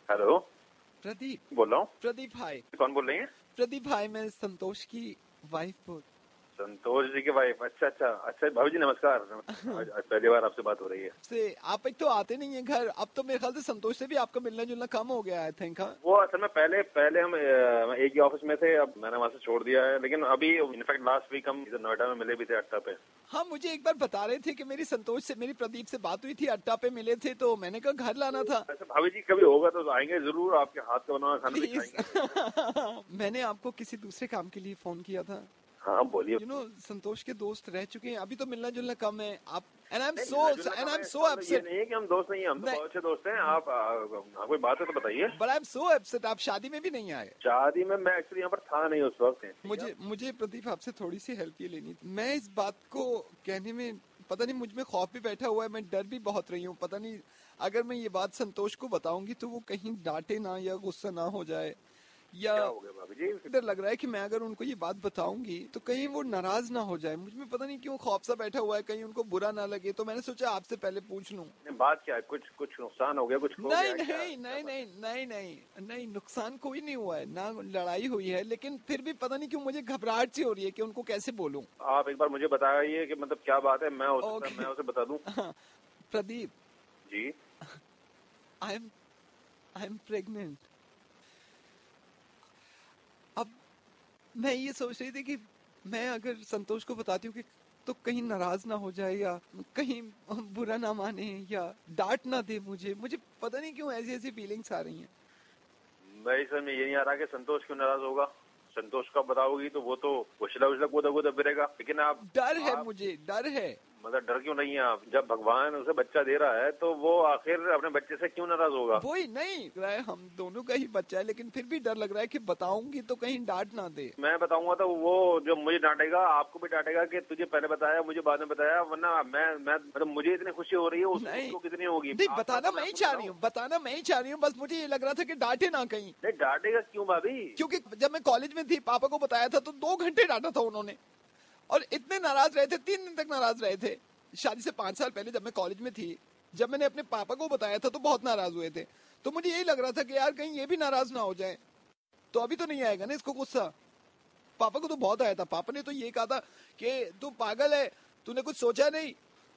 Hello Pradeep बोल रहा हूँ। प्रदीप भाई। कौन बोल रही हैं? प्रदीप भाई, मैं संतोष की वाइफ बोल। संतोष जी की वाइफ? अच्छा अच्छा अच्छा, भाभी जी नमस्कार। आज पहली बार आपसे बात हो रही है। से आप एक तो आते नहीं है घर, अब तो मेरे ख्याल से संतोष से भी आपका मिलना जुलना कम हो गया, आई थिंक। हाँ, वो असल में पहले पहले हम एक ही ऑफिस में थे, अब मैंने वहाँ से छोड़ दिया है। लेकिन अभी इनफैक्ट लास्ट वीक हम इधर नोएडा में मिले भी थे अट्टा पे। हाँ, मुझे एक बार बता रहे थे कि मेरी संतोष से, मेरी प्रदीप से बात हुई थी, अट्टा पे मिले थे, तो मैंने कहा घर लाना था। अच्छा भाभी जी, कभी होगा तो आएंगे जरूर, आपके हाथ का बना हुआ खाना भी प्लीज। खाएंगे। मैंने आपको किसी दूसरे काम के लिए फोन किया था। हाँ बोलिए। संतोष के दोस्त रह चुके हैं, अभी तो मिलना जुलना कम है। आप एंड आई एम नहीं, सो मिलना जुलना एंड कम आई एम है सो इसका मतलब ये अपसेट। नहीं है कि हम दोस्त नहीं है, हम तो बहुत अच्छे दोस्त हैं। आप कोई बात है तो बताइए। But I am so upset, आप शादी में भी नहीं आए। शादी में मैं एक्चुअली यहाँ पर था नहीं उस वक्त। मुझे प्रदीप आपसे थोड़ी सी हेल्प ये लेनी थी। मैं इस बात को कहने में पता नहीं मुझ में खौफ भी बैठा हुआ है, मैं डर भी बहुत रही हूँ। पता नहीं अगर मैं ये बात संतोष को बताऊंगी तो वो कहीं डांटे ना या गुस्सा ना हो जाए, या क्या हो गया भाभी जी? डर लग रहा है कि मैं अगर उनको ये बात बताऊंगी तो कहीं वो नाराज ना हो जाए। मुझ में पता नहीं क्यों खौफ सा बैठा हुआ है, कहीं उनको बुरा ना लगे, तो मैंने सोचा आपसे पहले पूछ लूं। बात क्या है? कुछ कुछ नुकसान हो गया, कुछ हो नहीं गया क्या? नहीं नहीं नहीं नहीं नहीं नहीं, नुकसान कोई नहीं हुआ है ना, लड़ाई हुई है, लेकिन फिर भी पता नहीं क्यों मुझे घबराहट सी हो रही है कि उनको कैसे बोलूं। आप एक बार मुझे बताइए कि मतलब क्या बात है, मैं मैं उसे बता दूं। Pradeep ji. I am pregnant. अब मैं ये सोच रही थी कि मैं अगर संतोष को बताती हूँ कि तो कहीं नाराज ना हो जाए, या कहीं बुरा ना माने, या डांट ना दे मुझे। मुझे पता नहीं क्यों ऐसी ऐसी फीलिंग्स आ रही हैं। मैं इस समय ये नहीं आ रहा कि संतोष क्यों नाराज होगा। संतोष का बताओगी तो वो तो उछला उछला कूदा कूदा फिरेगा। लेकिन डर है, मुझे डर है। मतलब डर क्यों नहीं है? आप जब भगवान उसे बच्चा दे रहा है तो वो आखिर अपने बच्चे से क्यों नाराज होगा? वही नहीं रहा है, हम दोनों का ही बच्चा है, लेकिन फिर भी डर लग रहा है कि बताऊंगी तो कहीं डांट ना दे। मैं बताऊंगा तो वो जो मुझे डांटेगा, आपको भी डांटेगा कि तुझे पहले बताया, मुझे बाद में बताया। वरना मैं मतलब मुझे इतनी खुशी हो रही है, नहीं उसको कितनी होगी? नहीं, बताना मैं ही चाह रही हूँ, बताना मैं ही चाह रही हूँ, बस मुझे ये लग रहा था कि डांटे ना कहीं। नहीं डांटेगा क्यों भाभी? क्योंकि जब मैं कॉलेज में थी, पापा को बताया था तो 2 घंटे डांटा था उन्होंने, और इतने नाराज रहे थे, 3 दिन तक नाराज रहे थे। शादी से 5 साल पहले जब मैं कॉलेज में थी, जब मैंने अपने पापा को बताया था तो बहुत नाराज हुए थे। तो मुझे यही लग रहा था कि यार कहीं ये भी नाराज ना हो जाए। तो अभी तो नहीं आएगा ना इसको गुस्सा? पापा को तो बहुत आया था, पापा ने तो ये कहा था कि तू पागल है, तूने कुछ सोचा नहीं।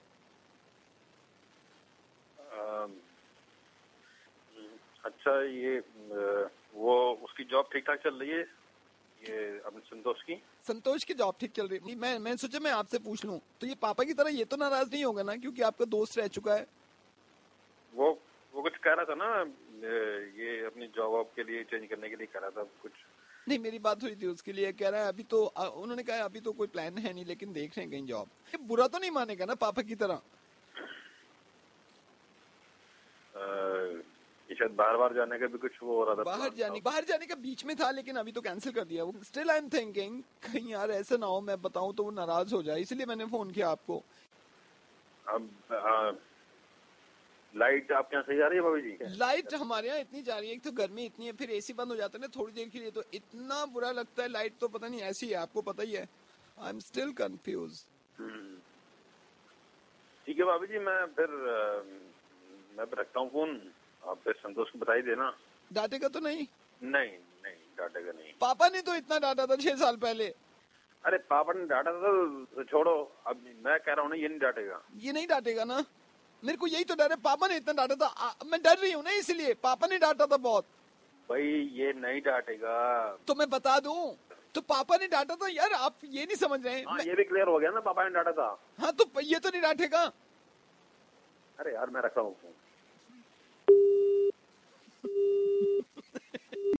अच्छा, ये वो उसकी जॉब ठीक ठाक चल रही है? ये अपने संतोष की जॉब ठीक चल रही है। मैं सोचा मैं आपसे पूछ लूं, तो ये पापा की तरह ये तो नाराज नहीं होगा ना, क्योंकि आपका दोस्त रह चुका है। वो कुछ कह रहा था ना, ये अपनी जॉब के लिए चेंज करने के लिए कह रहा था कुछ। नहीं, मेरी बात हुई थी उसके लिए, कह रहा है अभी तो उन्होंने कहा अभी तो कोई प्लान है नहीं, लेकिन देख रहे हैं कहीं जॉब। ये बुरा तो नहीं मानेगा ना पापा की तरह? ये शायद बार बार जाने का भी कुछ वो हो रहा था। बाहर जाने का बीच में था, लेकिन अभी तो कैंसिल कर दिया वो। स्टिल आई एम थिंकिंग कहीं यार ऐसा ना हो मैं बताऊं तो वो नाराज हो जाए, इसलिए मैंने फोन किया आपको। अब लाइट आपके यहाँ सही आ रही है भाभी जी? लाइट हमारे यहाँ इतनी जा रही है, तो गर्मी इतनी है, फिर एसी बंद हो जाता है ना थोड़ी देर के लिए, तो इतना बुरा लगता है। लाइट तो पता नहीं ऐसी है, आपको पता ही है। I am still confuse. ठीक है भाभी जी, मैं फिर रखता हूँ फोन। आप फिर संतोष को बताई देना। डांटेगा तो नहीं? नहीं नहीं, डांटेगा नहीं। पापा ने तो इतना डांटा था 6 साल पहले। अरे पापा ने डांटा था तो छोड़ो, अब मैं कह रहा हूँ ना, ये नहीं डांटेगा। ये नहीं डांटेगा ना? मेरे को यही तो डर है, पापा ने इतना डांटा था, मैं डर रही हूँ ना, इसलिए। पापा ने डांटा था बहुत। भाई ये नहीं डांटेगा। तो मैं बता दूं, तो पापा ने डांटा था यार, आप ये नहीं समझ रहे हैं। हाँ, ये भी क्लियर हो गया ना, पापा ने डांटा था। हाँ, तो ये तो नहीं डांटेगा। अरे यार, मैं रख रहा हूँ।